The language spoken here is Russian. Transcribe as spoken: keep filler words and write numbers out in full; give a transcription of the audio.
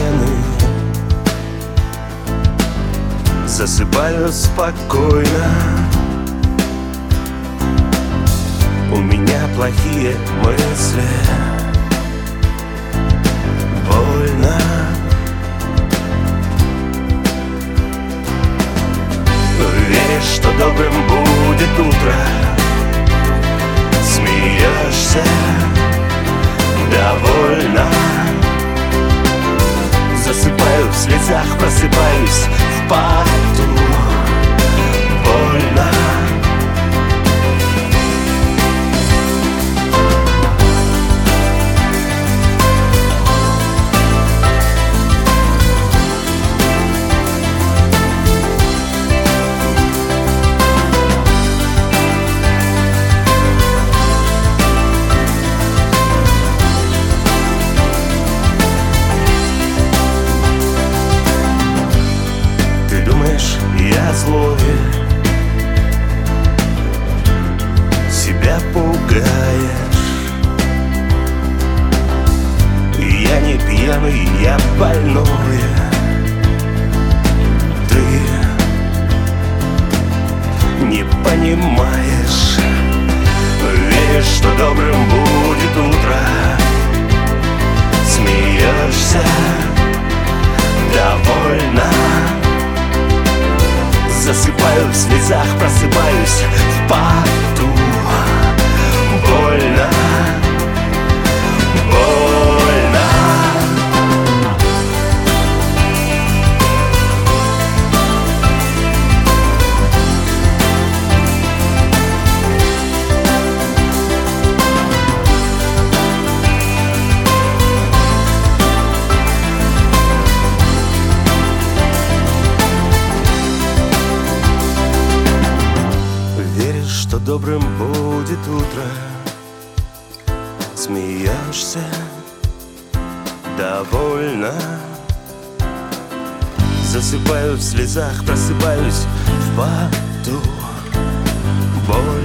стены. Засыпаю спокойно. У меня плохие мысли. Больно. Веришь, что добрым будет утро. Смеешься довольно. Засыпаю в слезах, просыпаюсь в поту. Больно. Я злой, себя пугаешь. Я не пьяный, я больной. Ты не понимаешь. Веришь, что добрым будет утро. Смеешься довольно. Засыпаю в слезах, просыпаюсь в поту. Больно. Больно. Что добрым будет утро. Смеешься довольно. Засыпаю в слезах, просыпаюсь в поту. Боль.